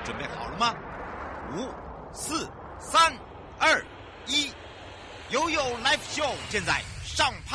准备好了吗？5、4、3、2、1，悠悠 Live Show 现在上拍。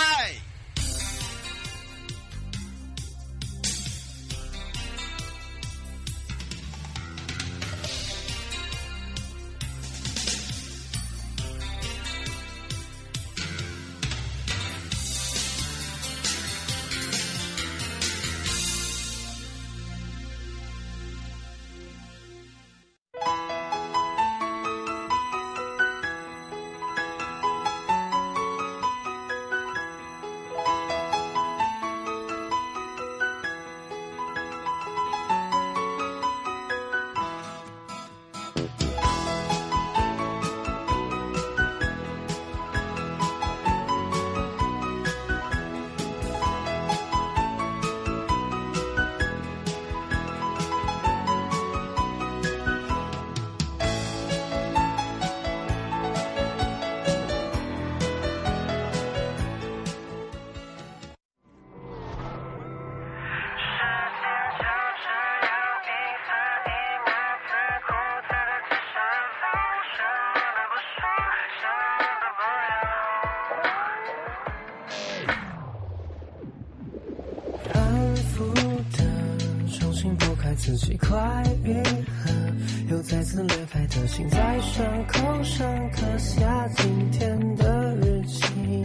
自己快愈合，又再次裂开的心在伤口上刻下今天的日期。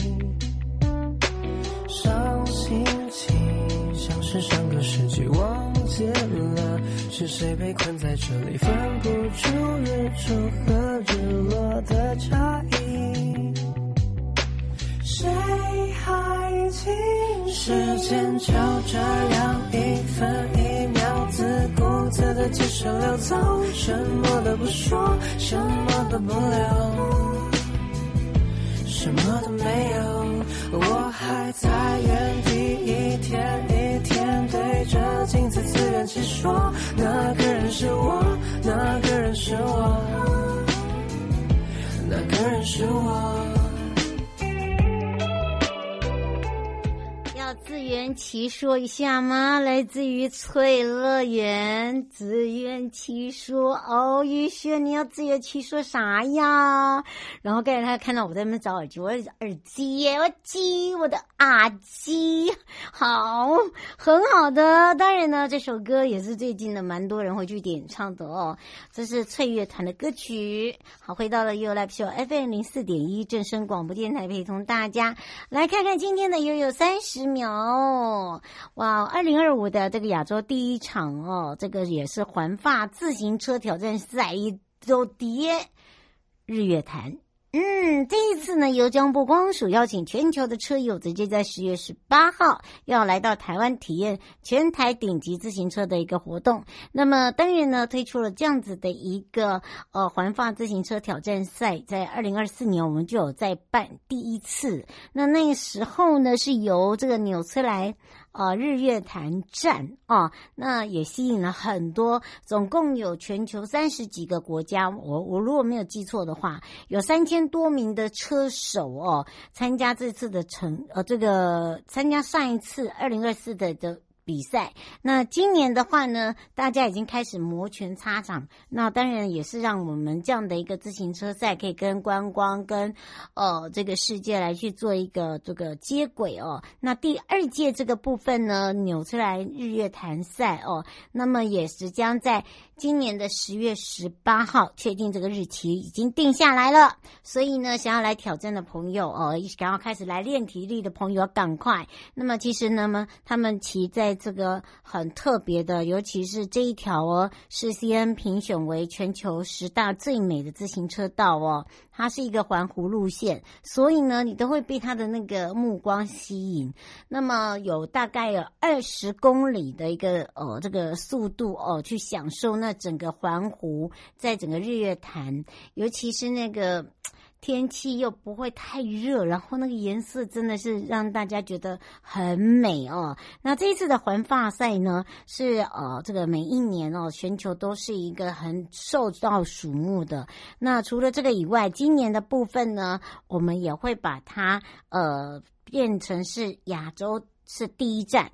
伤心起，像是上个世纪忘记了是谁被困在这里，分不出日出和日落的差异。谁还清醒？时间就这样一分一秒自顾自的接受流走，什么都不说，什么都不留，什么都没有。我还在原地一天一天对着镜子自圆其说，那个人是我，那个人是我，那个人是我。 自圆其说一下吗？来自于翠乐园，自圆其说。哦，玉轩，你要自圆其说啥呀？然后刚才他看到我在那边找耳机，我的耳机耶，我的耳机，好，很好的。当然呢，这首歌也是最近的蛮多人会去点唱的哦。这是翠乐团的歌曲。好，回到了悠悠 Live Show FM 04.1正声广播电台，陪同大家来看看今天的悠悠30秒。哇，2025的这个亚洲第一场哦，这个也是环法自行车挑战赛周蝶日月潭。这一次呢，由交通部观光署邀请全球的车友直接在10月18号要来到台湾体验全台顶级自行车的一个活动。那么当然呢，推出了这样子的一个环法自行车挑战赛，在2024年我们就有在办第一次。那个时候呢，是由这个纽崔莱日月潭站那也吸引了很多，总共有全球30几个国家，我如果没有记错的话，有3000多名的车手参加这次的参加上一次2024的比赛。那今年的话呢，大家已经开始摩拳擦掌，那当然也是让我们这样的一个自行车赛可以跟观光跟这个世界来去做一个这个接轨那第2届这个部分呢，纽崔莱日月潭赛那么也是将在今年的10月18号确定，这个日期已经定下来了。所以呢，想要来挑战的朋友想要开始来练体力的朋友要赶快。那么其实呢，他们骑在这个很特别的，尤其是这一条是 CN 评选为全球10大最美的自行车道它是一个环湖路线，所以呢你都会被它的那个目光吸引。那么有大概有20公里的一个这个速度去享受那整个环湖，在整个日月潭，尤其是那个天气又不会太热，然后那个颜色真的是让大家觉得很美那这一次的环法赛呢，是这个每一年全球都是一个很受到瞩目的。那除了这个以外，今年的部分呢，我们也会把它变成是亚洲是第一站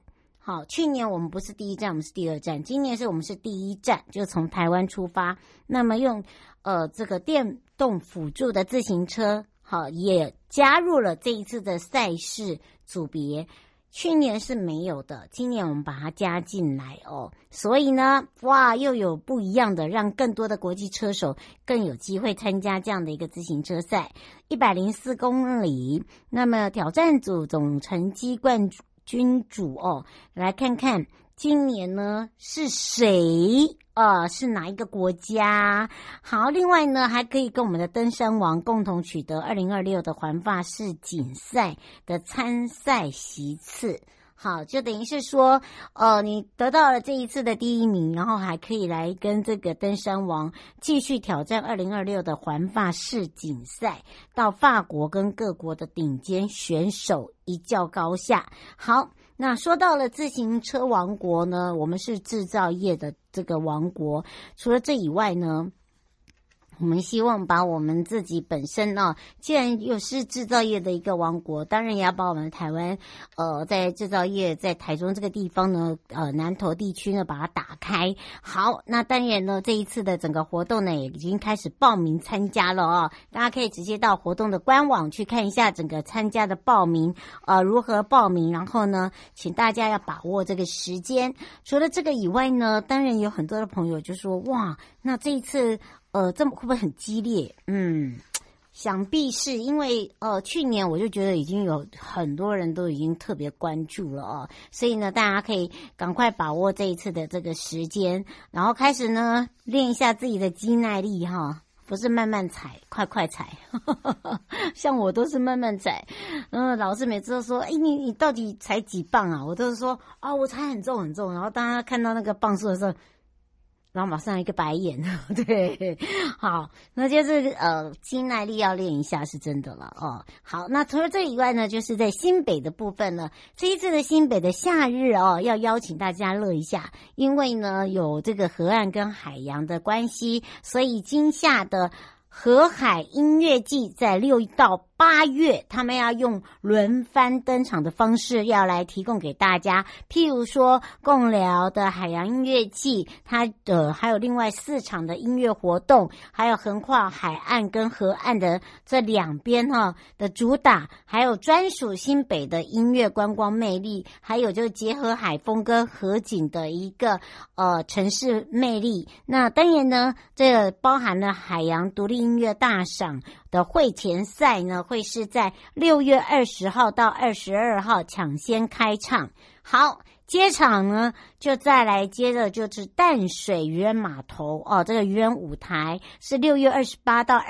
好，去年我们不是第一站，我们是第二站，今年我们是第一站，就从台湾出发。那么用这个电动辅助的自行车，好，也加入了这一次的赛事组别。去年是没有的，今年我们把它加进来哦，所以呢，哇，又有不一样的，让更多的国际车手更有机会参加这样的一个自行车赛，104公里。那么挑战组总成绩冠军组哦，来看看今年呢是谁？是哪一个国家？好，另外呢，还可以跟我们的登山王共同取得2026的环法世锦赛的参赛席次。好，就等于是说，你得到了这一次的第1名，然后还可以来跟这个登山王继续挑战2026的环法世锦赛，到法国跟各国的顶尖选手一较高下。好，那说到了自行车王国呢，我们是制造业的这个王国，除了这以外呢，我们希望把我们自己本身呢，既然又是制造业的一个王国，当然也要把我们台湾在制造业在台中这个地方呢，南投地区呢把它打开。好，那当然呢，这一次的整个活动呢也已经开始报名参加了哦，大家可以直接到活动的官网去看一下整个参加的报名，如何报名，然后呢，请大家要把握这个时间。除了这个以外呢，当然有很多的朋友就说，哇，那这一次这么会不会很激烈？想必是因为去年我就觉得已经有很多人都已经特别关注了哦，所以呢，大家可以赶快把握这一次的这个时间，然后开始呢练一下自己的肌耐力哈，不是慢慢踩，快快踩，像我都是慢慢踩。老师每次都说，你到底踩几磅啊？我都是说我踩很重很重，然后当他看到那个磅数的时候，然后马上一个白眼。对，好，那就是肌耐力要练一下是真的了哦。好，那除了这以外呢，就是在新北的部分呢，这一次的新北的夏日要邀请大家乐一下，因为呢有这个河岸跟海洋的关系，所以今夏的河海音乐季在6到8月，他们要用轮番登场的方式要来提供给大家，譬如说贡寮的海洋音乐季，它还有另外4场的音乐活动，还有横跨海岸跟河岸的这两边的主打，还有专属新北的音乐观光魅力，还有就是结合海风跟河景的一个城市魅力。那当然呢，这个包含了海洋独立音乐大赏的会前赛呢，会是在6月20号到22号抢先开唱。好，接场呢就再来接着就是淡水渔人码头这个渔人舞台是6月28到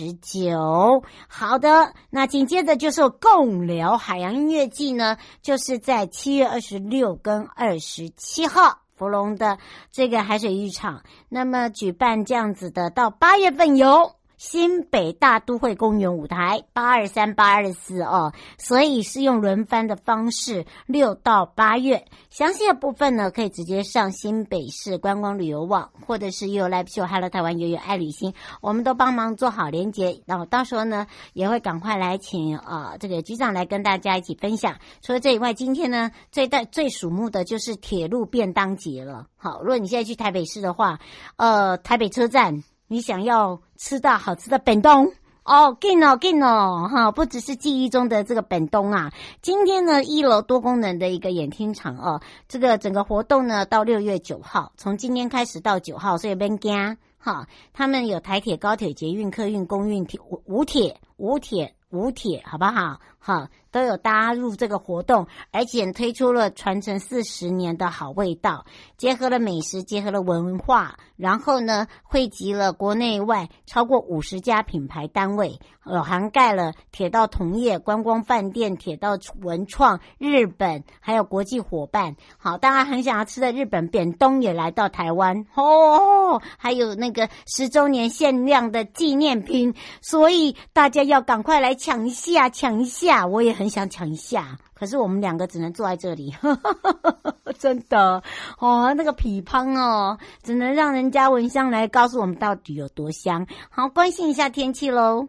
29。好的，那紧接着就是贡寮海洋音乐季呢，就是在7月26跟27号。福隆的这个海水浴场，那么举办这样子的，到8月份有新北大都会公园舞台823、824所以是用轮番的方式6到8月。详细的部分呢，可以直接上新北市观光旅游网，或者是悠悠 Live Show Hello 台湾悠悠爱旅行，我们都帮忙做好连结，然后到时候呢也会赶快来请这个局长来跟大家一起分享。除了这以外，今天呢最瞩目的就是铁路便当节了。好，如果你现在去台北市的话，台北车站你想要吃到好吃的便当进哦，不只是记忆中的这个便当啊。今天呢，1楼多功能的一个演听场这个整个活动呢到6月9号，从今天开始到9号，所以别惊他们有台铁、高铁、捷运、客运、公运、五铁，好不好？都有搭入这个活动，而且推出了传承40年的好味道，结合了美食，结合了文化，然后呢，汇集了国内外超过50家品牌单位，涵盖了铁道同业、观光饭店、铁道文创、日本，还有国际伙伴。好，大家很想要吃的日本便当也来到台湾还有那个10周年限量的纪念品，所以大家要赶快来抢一下，我也很想抢一下，可是我们2个只能坐在这里，真的那个皮乓只能让人家闻香来告诉我们到底有多香。好，关心一下天气咯。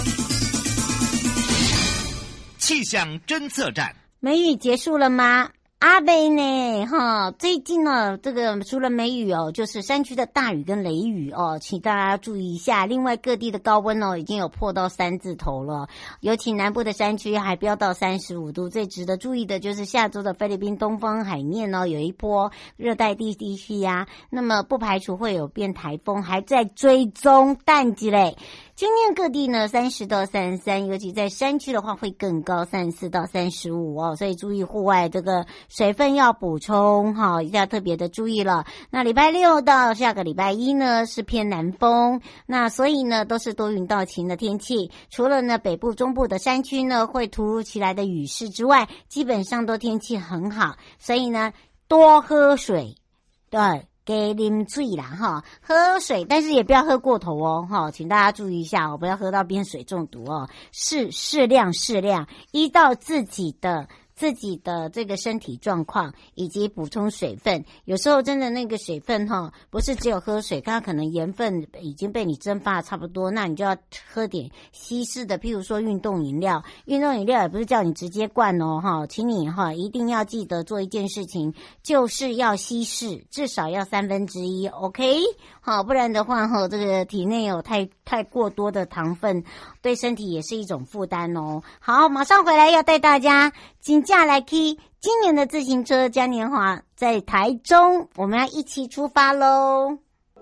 气象侦测站， 梅雨结束了吗？ 阿北呢？哈，最近呢，这个除了梅雨哦，就是山区的大雨跟雷雨哦，请大家注意一下。另外，各地的高温哦，已经有破到3字头了，尤其南部的山区还飙到35度。最值得注意的就是下周的菲律宾东方海面哦，有一波热带地区呀，那么不排除会有变台风，还在追踪淡季嘞。今天各地呢30到33，尤其在山区的话会更高，34到35哦，所以注意户外这个水分要补充哈，一定要特别的注意了。那礼拜6到下个礼拜1呢是偏南风，那所以呢都是多云到晴的天气，除了呢北部中部的山区呢会突如其来的雨势之外，基本上都天气很好，所以呢多喝水，对。给啉水啦哈，喝水，但是也不要喝过头哦哈，请大家注意一下哦，不要喝到变水中毒哦，适量，依照自己的这个身体状况以及补充水分，有时候真的那个水分哈，不是只有喝水，它可能盐分已经被你蒸发差不多，那你就要喝点稀释的，譬如说运动饮料也不是叫你直接灌哦哈，请你哈一定要记得做一件事情，就是要稀释，至少要1/3 ，OK， 好，不然的话哈，这个体内有太过多的糖分，对身体也是一种负担哦。好，马上回来要带大家请假来去今年的自行车嘉年华在台中，我们要一起出发喽。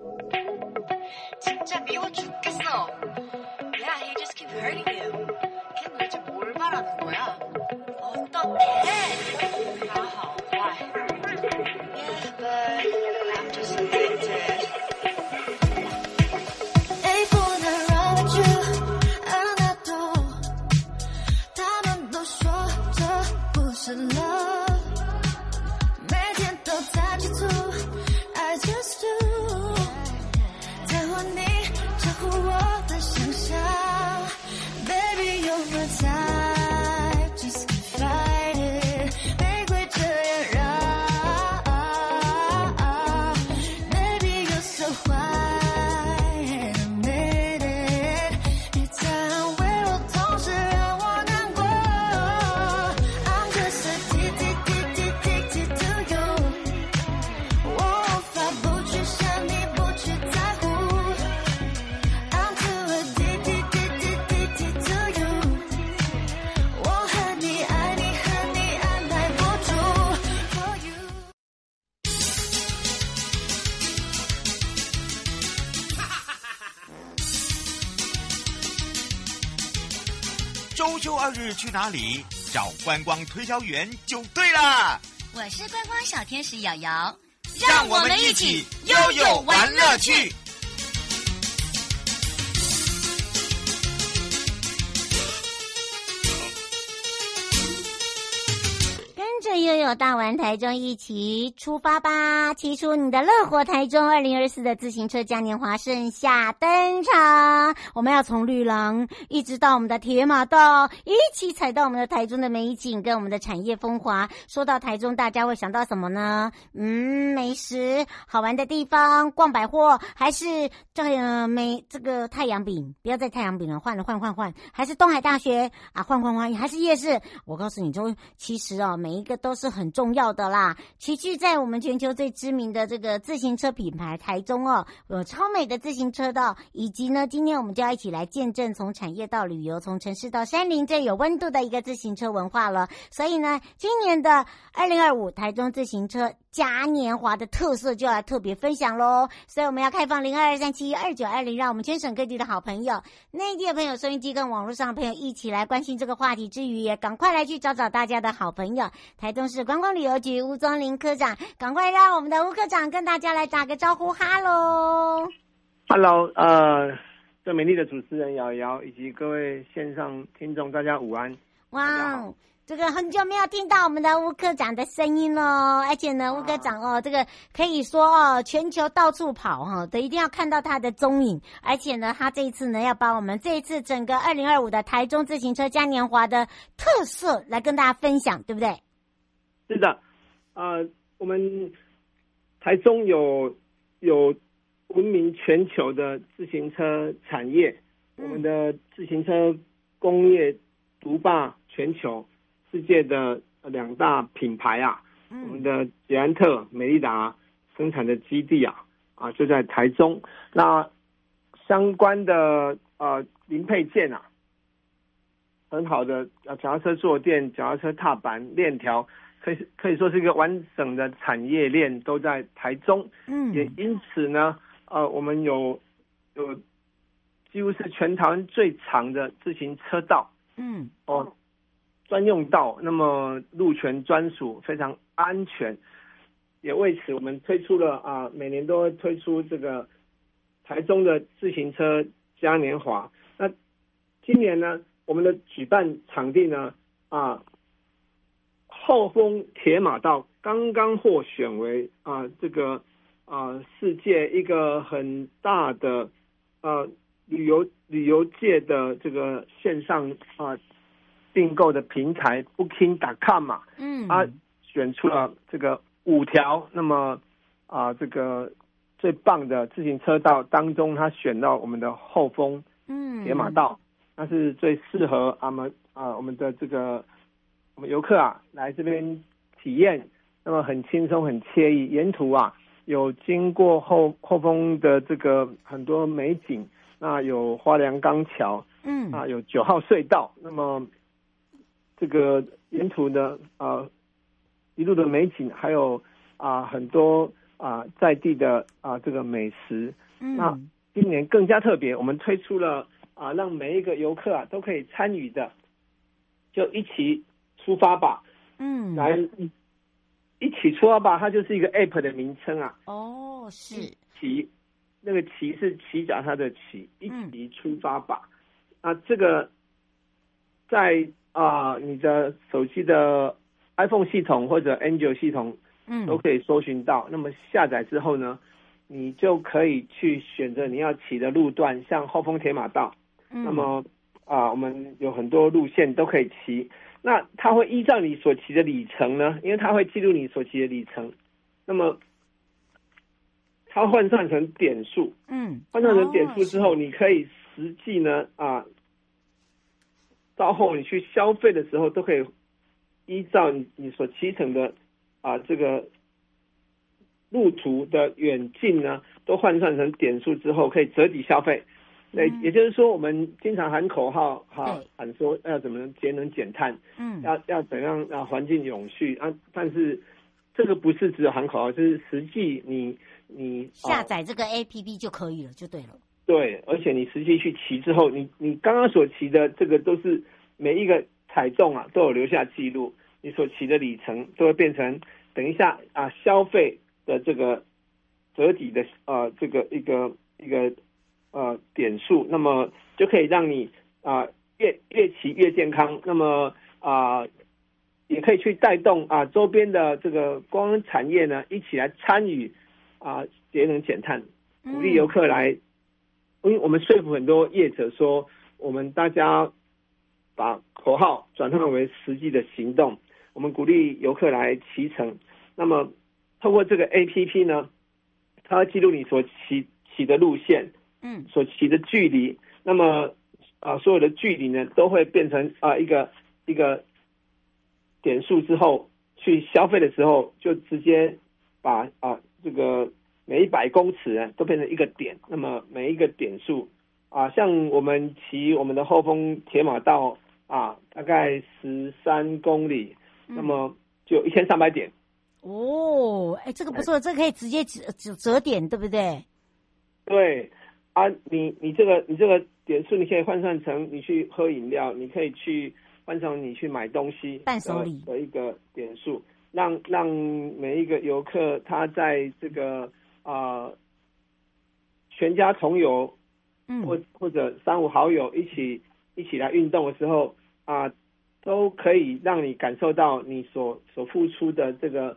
진짜 미워 죽겠어. Yeah, he just keep hurting you. 걔 도대체 뭘 바라는 거야? 어떡해? 他好坏. Yeah, but I'm just addicted. 是 love， 每天都在接触 I just do， 在乎你，在乎我的想象 Baby you're my type Just keep fighting 玫瑰这样让 Baby you're so white and admit it 你在安慰我同时让我难过周休2日去哪里？找观光推销员就对了。 我是观光小天使瑶瑶， 让我们一起悠悠玩乐趣。 跟着悠悠大玩台中一起出发吧，骑出你的乐活台中2024的自行车嘉年华盛夏登场。我们要从绿廊一直到我们的铁马道，一起踩到我们的台中的美景跟我们的产业风华。说到台中，大家会想到什么呢？美食，好玩的地方，逛百货，还是这个太阳饼？不要再太阳饼了，换，还是东海大学啊？换，还是夜市？我告诉你，其实每一个都是很重要的啦。齐聚在我们全球最知名的这个自行车品牌台中有超美的自行车道，以及呢，今天我们就要一起来见证从产业到旅游，从城市到山林最有温度的一个自行车文化了。所以呢，今年的2025台中自行车嘉年华的特色就要特别分享咯。所以我们要开放0223712920，让我们全省各地的好朋友、内地的朋友、收音机跟网络上的朋友一起来关心这个话题之余，也赶快来去找大家的好朋友台中市观光旅游局吴宗林科长，赶快让我们的吴科长跟大家来打个招呼。哈喽 Hello， 最美丽的主持人瑶瑶以及各位线上听众，大家午安。 哇，这个很久没有听到我们的吴科长的声音了，而且呢，吴科长这个可以说全球到处跑都一定要看到他的踪影。而且呢，他这一次呢，要把我们这一次整个2025的台中自行车嘉年华的特色来跟大家分享，对不对？ 是的，我们台中有闻名全球的自行车产业，我们的自行车工业独霸全球，世界的2大品牌我们的捷安特、美利达生产的基地就在台中。那相关的零配件很好的脚踏车坐垫、脚踏车踏板、链条，可以说是一个完整的产业链都在台中。也因此呢，我们有几乎是全台湾最长的自行车道，专用道，那么路权专属，非常安全。也为此，我们推出了每年都会推出这个台中的自行车嘉年华。那今年呢，我们的举办场地呢，后丰铁马道刚刚获选为这个世界一个很大的旅游界的这个线上订购的平台 Booking.com 选出了这个5条，那么这个最棒的自行车道当中，他选到我们的后丰铁马道，那是最适合我们的这个我们游客来这边体验，那么很轻松很惬意。沿途有经过后丰的这个很多美景，那有花梁钢桥，有9号隧道，那么这个沿途的一路的美景，还有很多在地的这个美食。那今年更加特别，我们推出了让每一个游客都可以参与的，就一起出发吧。来一起出发吧，它就是一个 app 的名称是骑，那个骑是骑脚踏的骑，一起出发吧。这个在你的手机的 iPhone 系统或者 Android 系统都可以搜寻到。那么下载之后呢，你就可以去选择你要骑的路段，像后丰铁马道，那么我们有很多路线都可以骑。那它会依照你所骑的里程呢，因为它会记录你所骑的里程，那么它换算成点数，换算成点数之后，你可以实际呢到后你去消费的时候，都可以依照你所骑乘的这个路途的远近呢，都换算成点数之后，可以折抵消费。也就是说，我们经常喊口号喊说要怎么节能减碳，要怎样让环境永续但是这个不是只有喊口号，就是实际你下载这个 APP 就可以了，就对了。 对，而且你实际去骑之后，你刚刚所骑的这个都是每一个踩重都有留下记录，你所骑的里程都会变成等一下消费的这个折抵的这个一个点数，那么就可以让你越骑越健康，那么也可以去带动周边的这个观光产业呢一起来参与节能减碳，鼓励游客来。因为我们说服很多业者说，我们大家把口号转换为实际的行动，我们鼓励游客来骑乘。那么透过这个 APP 呢，它会记录你所骑的路线，所骑的距离，那么所有的距离呢都会变成一个点数之后，去消费的时候就直接把这个每100公尺都变成一个点，那么每一个点数像我们骑我们的后丰铁马道大概13公里，那么就有1300点。 这个不错，这个可以直接折点，对不对？ 对你这个点数，你可以换算成你去喝饮料，你可以去换成你去买东西伴手礼的一个点数，让每一个游客他在这个全家同游，或者3、5好友一起来运动的时候都可以让你感受到你所付出的这个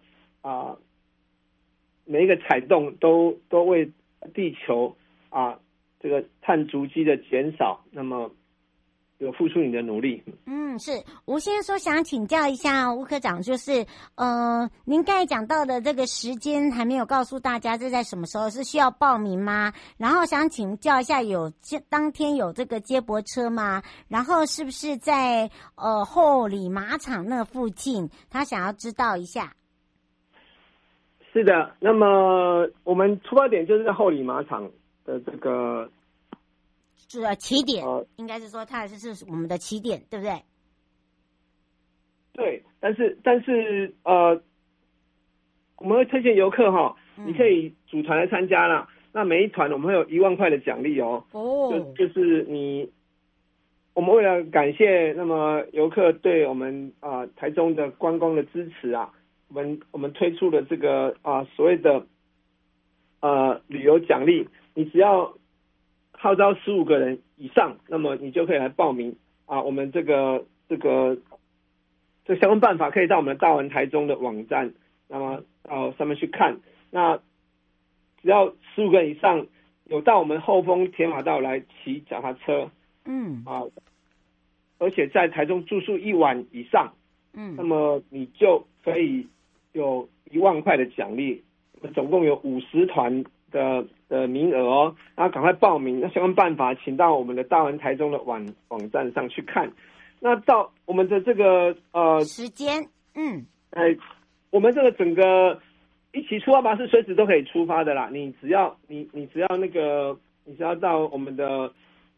每一个踩动都为地球这个碳足迹的减少，那么有付出你的努力。 是吴先生说想请教一下吴科长，就是您刚才讲到的这个时间还没有告诉大家这在什么时候，是需要报名吗？然后想请教一下，当天有这个接驳车吗？然后是不是在后里马场那附近？他想要知道一下。 是的，那么我们出发点就是在后里马场的这个起点，应该是说它是我们的起点，对不对？ 对，但是我们会推荐游客哈，你可以组团来参加啦。那每一团我们会有1万块的奖励哦。就是我们为了感谢那么游客对我们台中的观光的支持啊，我们推出了这个所谓的旅游奖励，你只要号召15个人以上，那么你就可以来报名我们这相关办法可以到我们的大玩台中的网站，那么到上面去看。那只要15个人以上有到我们后丰铁马道来骑脚踏车，而且在台中住宿1晚以上，那么你就可以有1万块的奖励。总共有50团的名额哦，然后赶快报名。那相关办法，请到我们的大玩台中的网站上去看。那到我们的这个时间， 我们这个整个一起出发巴士随时都可以出发的啦。你只要到我们的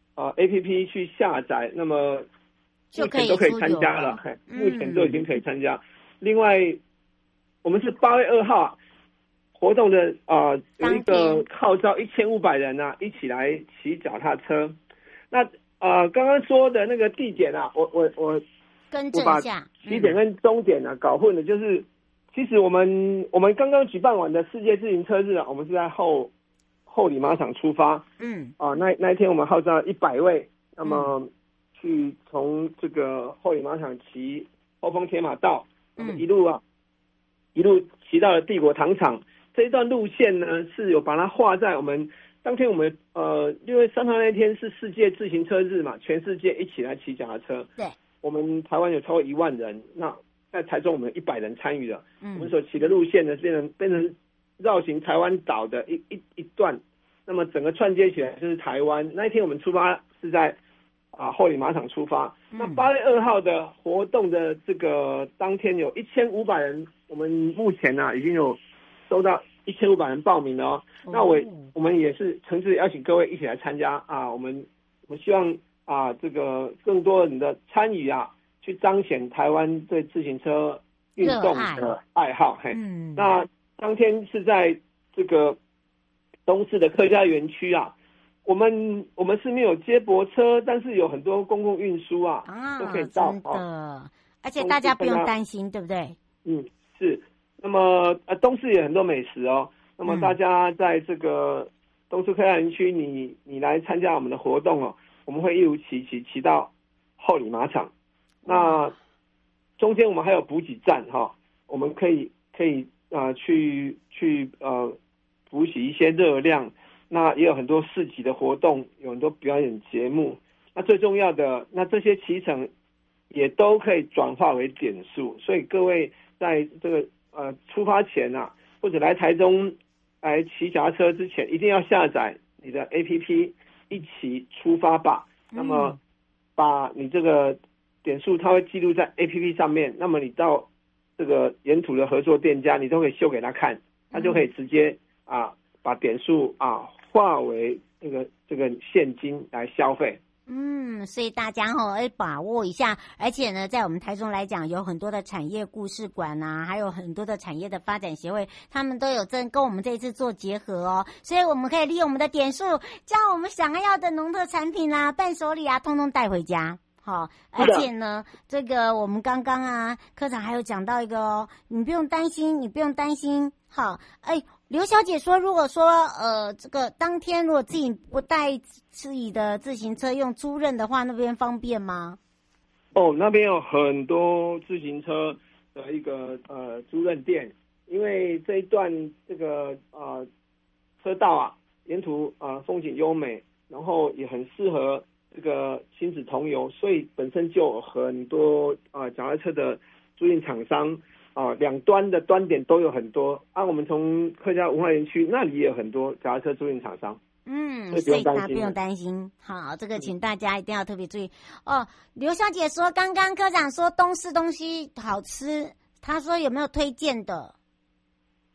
APP 去下载，那么目前都可以参加了。目前都已经可以参加。另外，我们是8月2号活动的有一个号召1500人一起来骑脚踏车。那刚刚说的那个地点我更正一下， 起点跟终点搞混了，就是其实我们刚刚举办完的世界自行车日我们是在后里马场出发。那一天我们号召100位，那么去从这个后里马场骑后丰铁马道，那么一路骑到了帝国糖厂。这一段路线呢是有把它画在我们当天，我们6月3号那天是世界自行车日嘛，全世界一起来骑脚踏车。 对， 我们台湾有超过1万人，那在台中我们有100人参与了。我们所骑的路线呢变成绕行台湾岛的一段，那么整个串接起来就是台湾。那一天我们出发是在后里马场出发。那8月2号的活动的这个当天有1500人，我们目前已经有收到1500人报名了哦。那我们也是诚挚邀请各位一起来参加我们希望这个更多人的参与去彰显台湾对自行车运动的爱好。那当天是在这个东市的客家园区我们是没有接驳车，但是有很多公共运输都可以到。 真的，而且大家不用担心，对不对？ 是。那么东市也很多美食哦。那么大家在这个东市客家园区，你来参加我们的活动哦，我们会一路骑到后里马场。那中间我们还有补给站我们可以去补给一些热量。那也有很多市集的活动，有很多表演节目。那最重要的，那这些骑程也都可以转化为点数。所以各位在这个出发前或者来台中来骑脚踏车之前，一定要下载你的 APP 一起出发吧。那么把你这个点数它会记录在 APP 上面，那么你到这个沿途的合作店家，你都可以秀给他看，他就可以直接把点数化为这个现金来消费。 所以大家要把握一下，而且呢，在我们台中来讲，有很多的产业故事馆还有很多的产业的发展协会，他们都有跟我们这一次做结合哦，所以我们可以利用我们的点数，将我们想要的农特产品伴手礼通通带回家。好，而且呢，这个我们刚刚科长还有讲到一个你不用担心。好，刘小姐说，如果说这个当天如果自己不带自己的自行车用租赁的话，那边方便吗？ 那边有很多自行车的一个租赁店，因为这一段这个车道沿途风景优美，然后也很适合这个亲子同游，所以本身就有很多脚踏车的租赁厂商两端的端点都有很多我们从客家文化园区那里也有很多脚踏车租赁厂商。 所以大家不用担心。好，这个请大家一定要特别注意刘小姐说，刚刚科长说东市东西好吃，她说有没有推荐的？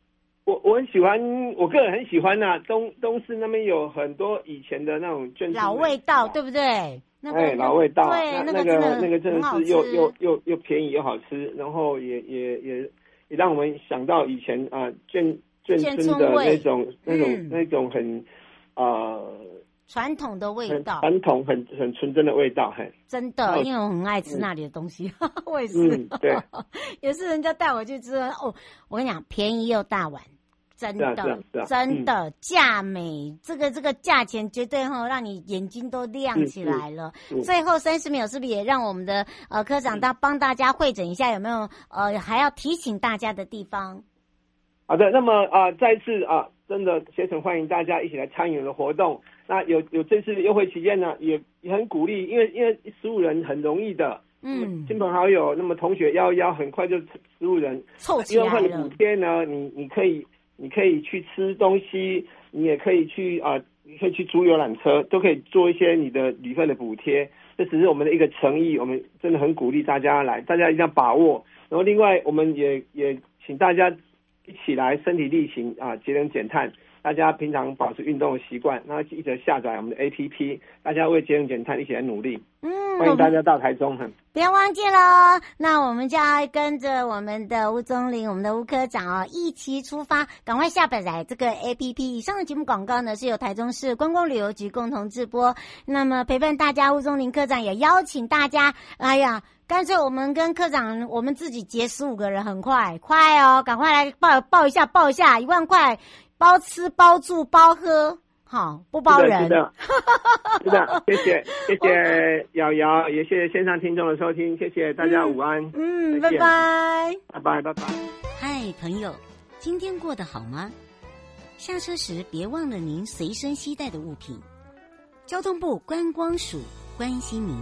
我很喜欢，我个人很喜欢呐、东市那边有很多以前的那种眷老味道，对不对？ 老味道， 对， 那个真的是又便宜又好吃，然后也让我们想到以前眷村的那种很传统的味道， 传统很纯真的味道， 真的，因为我很爱吃那里的东西，我也是。 对， 也是人家带我去吃哦。我跟你讲，便宜又大碗，真的，真的价美，这个价钱绝对让你眼睛都亮起来了。最后30秒是不是也让我们的科长帮大家汇整一下，有没有还要提醒大家的地方？ 好的，那么再次真的竭诚欢迎大家一起来参与我的活动。那有这次优惠期间呢，也很鼓励，因为15人很容易的，亲朋好友，那么同学111很快就15人凑起来了。 1万的补贴呢，你可以去吃东西，你也可以去租游览车，都可以做一些你的旅费的补贴。这只是我们的一个诚意，我们真的很鼓励大家来，大家一定要把握。然后另外我们也请大家一起来身体力行节能减碳，大家平常保持运动的习惯，然后记得下载我们的 APP， 大家为节能减碳一起来努力。欢迎大家到台中。 不要忘记了，那我们就要跟着我们的吴宗麟，我们的吴科长一起出发，赶快下载这个 APP。以上的节目广告呢是由台中市观光旅游局共同制播。那么陪伴大家，吴宗麟科长也邀请大家，干脆我们跟科长我们自己结15个人，很快哦，赶快来报一下1万块，包吃包住包喝。好，不包人。是的， 谢谢瑶瑶，也谢谢线上听众的收听，谢谢大家，午安。 拜拜。 拜拜。 嗨，朋友，今天过得好吗？下车时别忘了您随身携带的物品。交通部观光署关心您。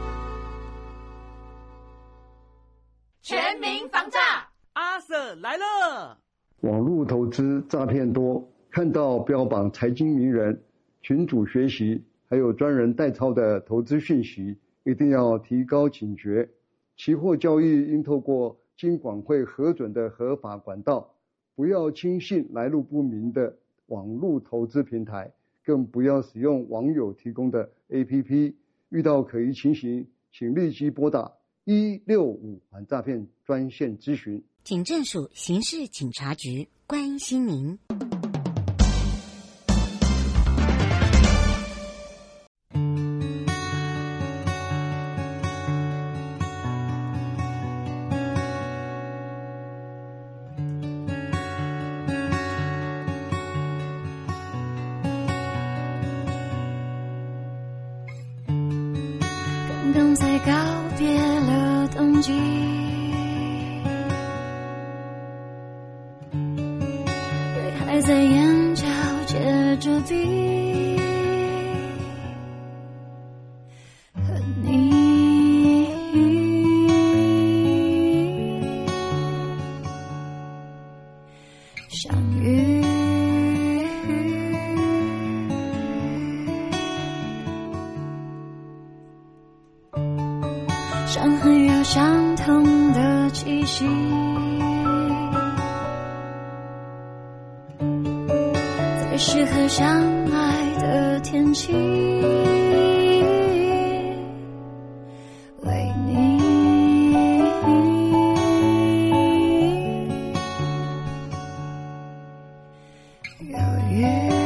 全民防诈， 阿 Sir 来了。 网络投资诈骗多，看到标榜财经名人、群组学习，还有专人代操的投资讯息，一定要提高警觉。期货交易应透过金管会核准的合法管道，不要轻信来路不明的网络投资平台，更不要使用网友提供的 APP。遇到可疑情形，请立即拨打165反诈骗专线咨询。 警政署刑事警察局关心您。 刚刚才告别了冬季，雨还在眼角接着滴，和你相遇，伤痕有相同的气息，在适合相爱的天气，为你犹豫。